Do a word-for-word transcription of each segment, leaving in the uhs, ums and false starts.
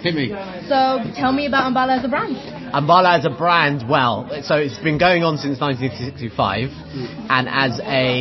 Hit me. So tell me about Ambala as a brand. Ambala as a brand, well, so it's been going on since nineteen sixty-five, and as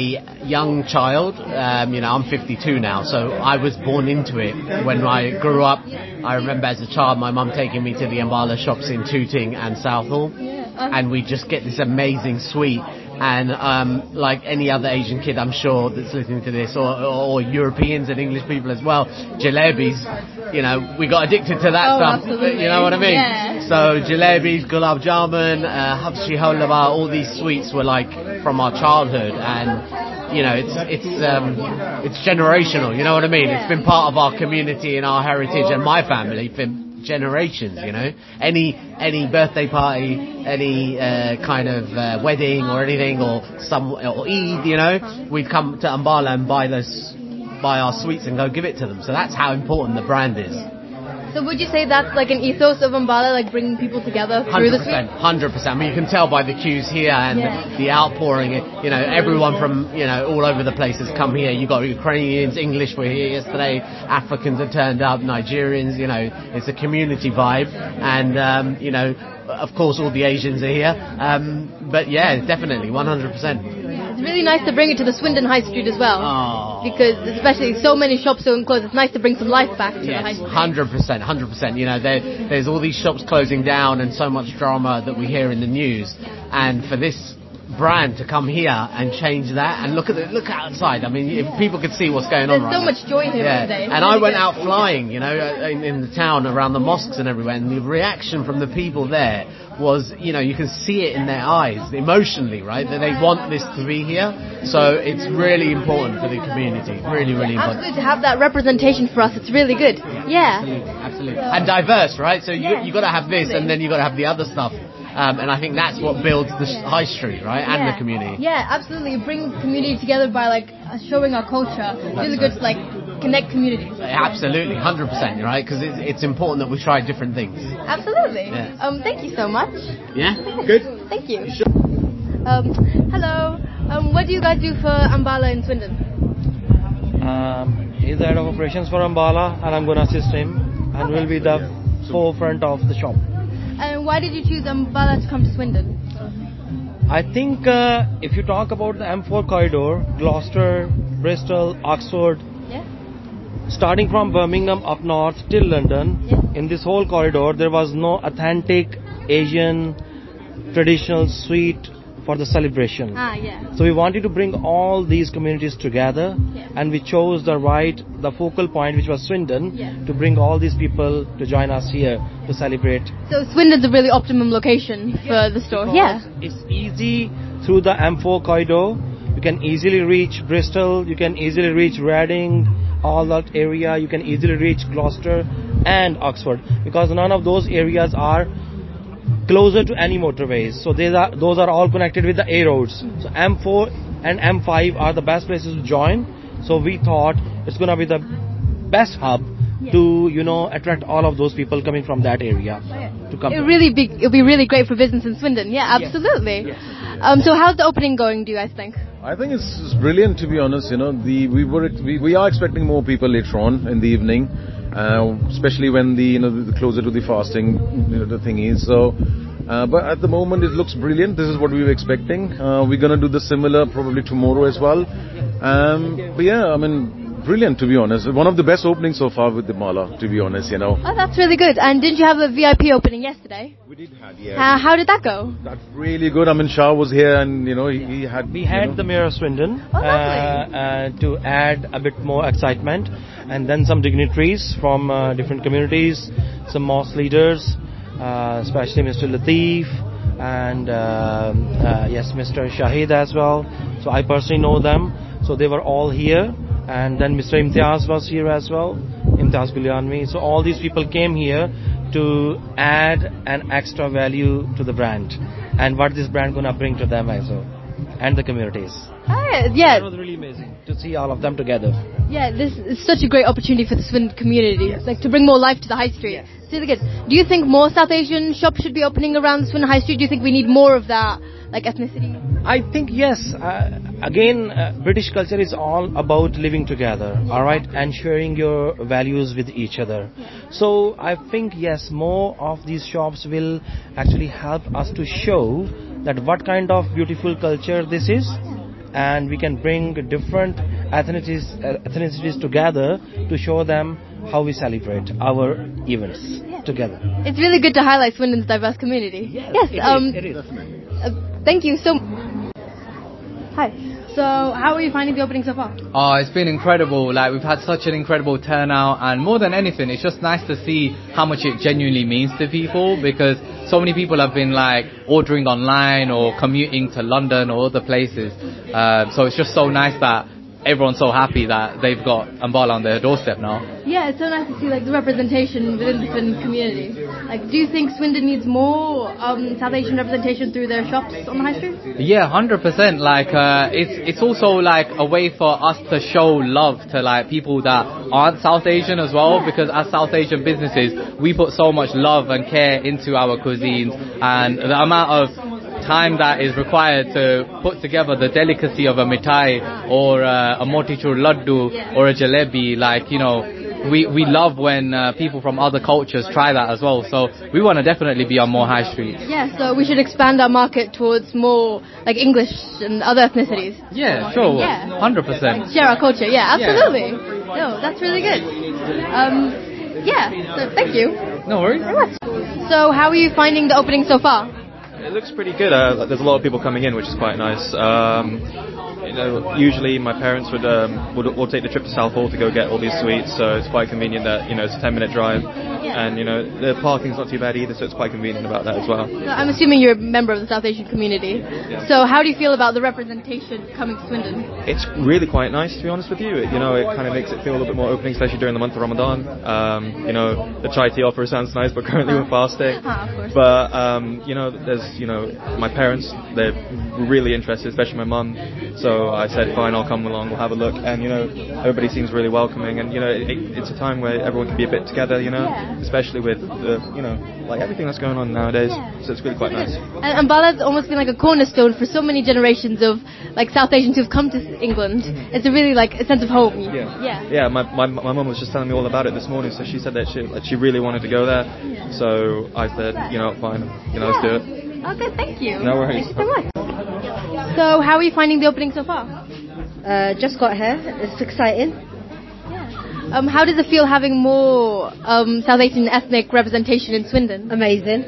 a young child, um, you know, I'm fifty-two now, so I was born into it. When I grew up, I remember as a child my mum taking me to the Ambala shops in Tooting and Southall, and we just get this amazing sweet. And um, like any other Asian kid, I'm sure, that's listening to this, or, or, or Europeans and English people as well, jalebis, you know, we got addicted to that oh, stuff. Absolutely. You know what I mean? Yeah. So jalebis, gulab jamun, uh, hapsi halwa, all these sweets were like from our childhood, and you know, it's it's um, it's generational. You know what I mean? Yeah. It's been part of our community and our heritage and my family for generations. You know, any any birthday party, any uh, kind of uh, wedding or anything, or some or Eid, you know, we'd come to Ambala and buy those, buy our sweets and go give it to them. So that's how important the brand is. So would you say that's like an ethos of Ambala, like bringing people together through the sweet? one hundred percent. I mean, you can tell by the queues here and yeah. the outpouring. You know, everyone from, you know, all over the place has come here. You've got Ukrainians, English were here yesterday, Africans have turned up, Nigerians, you know, it's a community vibe. And, um, you know, of course all the Asians are here. Um, but yeah, definitely, one hundred percent. It's really nice to bring it to the Swindon High Street as well. Oh. Because especially so many shops are closed, it's nice to bring some life back to yes, the High Street. one hundred percent, one hundred percent. You know, there, there's all these shops closing down and so much drama that we hear in the news. And for this brand to come here and change that, and look at the, look outside. I mean, if people could see what's going There's on right so now. much joy here yeah. today. And I went out flying, you know, in, in the town around the mosques and everywhere, and the reaction from the people there was, you know, you can see it in their eyes, emotionally, right? That they want this to be here. So it's really important for the community. Really, really important. Absolutely, to have that representation for us, it's really good. Yeah. Absolutely, absolutely. And diverse, right? So you yeah, you got to have this, absolutely. and then you got to have the other stuff. Um, and I think that's what builds the yeah. high street, right? And yeah. the community. Yeah, absolutely. You bring community together by like showing our culture. It's really good to like connect communities. Absolutely, one hundred percent, right? Because it's, it's important that we try different things. Absolutely. Yeah. Um, thank you so much. Yeah, good. Thank you. Um, hello. Um, what do you guys do for Ambala in Swindon? Um, he's the head of operations for Ambala, and I'm going to assist him, and okay. will be the forefront of the shop. And why did you choose Ambala to come to Swindon? I think uh, if you talk about the M four corridor, Gloucester, Bristol, Oxford, yeah. starting from Birmingham up north till London, yeah. in this whole corridor there was no authentic Asian traditional sweet for the celebration. Ah, yeah. So we wanted to bring all these communities together, yeah. and we chose the right, the focal point, which was Swindon, yeah. to bring all these people to join us here to celebrate. So Swindon's a really optimum location for the store. Yeah. It's easy through the M four corridor. You can easily reach Bristol, you can easily reach Reading, all that area. You can easily reach Gloucester and Oxford, because none of those areas are closer to any motorways. So these are, those are all connected with the A roads. So M four and M five are the best places to join. So we thought it's going to be the best hub yeah. to, you know, attract all of those people coming from that area yeah. to come. It'll really be, it'll be really great for business in Swindon. Yeah, absolutely. Yes. Yes. Um, so how's the opening going, do you guys think? I think it's, it's brilliant, to be honest. You know, the we were we, we are expecting more people later on in the evening, uh, especially when the you know the, the closer to the fasting you know, the thing is. So, uh, but at the moment it looks brilliant. This is what we were expecting. Uh, we're gonna do the similar probably tomorrow as well. Um, but yeah, I mean. Brilliant, to be honest. One of the best openings so far with the Mala, to be honest, you know. Oh, that's really good. And didn't you have a V I P opening yesterday? We did have, yeah. Uh, how did that go? That's really good. I mean, Shah was here and, you know, he, he had... We had know. the Mayor of Swindon oh, uh, uh, to add a bit more excitement. And then some dignitaries from uh, different communities, some mosque leaders, uh, especially Mister Latif, and uh, uh, yes, Mister Shahid as well. So I personally know them. So they were all here. And then Mister Imtiaz was here as well, Imtiaz Gulyanmi. So all these people came here to add an extra value to the brand and what this brand gonna bring to them as well, and the communities. Oh, yeah. It was really amazing to see all of them together. Yeah, this is such a great opportunity for the Swindon community, yes. like to bring more life to the high street. Yes. It's really good. Do you think more South Asian shops should be opening around the Swindon High Street? Do you think we need more of that, like ethnicity? I think yes. Uh, again, uh, British culture is all about living together, all right, and sharing your values with each other. So I think, yes, more of these shops will actually help us to show that what kind of beautiful culture this is, and we can bring different ethnicities, uh, ethnicities together to show them how we celebrate our events together. It's really good to highlight Swindon's diverse community. Yes, yes it um, is, it is. Definitely. Uh, thank you so much. Hi. So, how are you finding the opening so far? Oh, it's been incredible. Like, we've had such an incredible turnout, and more than anything, it's just nice to see how much it genuinely means to people, because so many people have been like ordering online or commuting to London or other places. Uh, so it's just so nice that everyone's so happy that they've got Ambala on their doorstep now. Yeah, it's so nice to see like the representation within the Swindon community. Like, do you think Swindon needs more um, South Asian representation through their shops on the high street? Yeah, one hundred percent. Like, uh, it's it's also like a way for us to show love to like people that aren't South Asian as well, because as South Asian businesses, we put so much love and care into our cuisines, and the amount of time that is required to put together the delicacy of a mithai or uh, a motichur laddu or a jalebi, like, you know, we we love when uh, people from other cultures try that as well. So we want to definitely be on more high streets. Yeah, so we should expand our market towards more like English and other ethnicities. Yeah, sure. Yeah. one hundred percent. Share our culture. Yeah, absolutely. No, that's really good. Um, yeah, so thank you. No worries. So how are you finding the opening so far? It looks pretty good. Uh, there's a lot of people coming in, which is quite nice. Um, you know, usually my parents would, um, would would take the trip to Southall to go get all these sweets, so it's quite convenient that, you know, it's a ten minute drive, and, you know, the parking's not too bad either, so it's quite convenient about that as well. So I'm assuming you're a member of the South Asian community. Yeah. So how do you feel about the representation coming to Swindon? It's really quite nice, to be honest with you. It, you know, it kind of makes it feel a little bit more opening, especially during the month of Ramadan. Um, you know, the chai tea offer sounds nice, but currently we're fasting. Ah, of course. But, um, you know, there's, you know, my parents, they're really interested, especially my mum. So I said, fine, I'll come along, we'll have a look. And, you know, everybody seems really welcoming. And, you know, it, it's a time where everyone can be a bit together, you know, Yeah. especially with, the, you know, like everything that's going on nowadays. Yeah. So it's really quite nice. And Ambala's almost been like a cornerstone for so many generations of like South Asians who've come to England. It's a really like a sense of home. Yeah. Yeah. Yeah, my my my mum was just telling me all about it this morning. So she said that she that she really wanted to go there. So I said, you know, fine, you know, let's do it. Okay, thank you. No worries. Thank you so much. So how are you finding the opening so far? Uh, just got here. It's exciting. Um, how does it feel having more um, South Asian ethnic representation in Swindon? Amazing.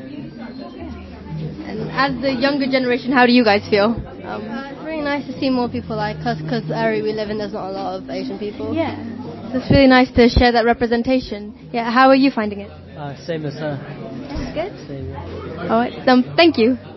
And as the younger generation, how do you guys feel? Um, Uh, it's really nice to see more people like us, because the area we live in, there's not a lot of Asian people. yeah. So it's really nice to share that representation. Yeah. How are you finding it? Uh, same as her. It's good. Same. All right. Um, thank you.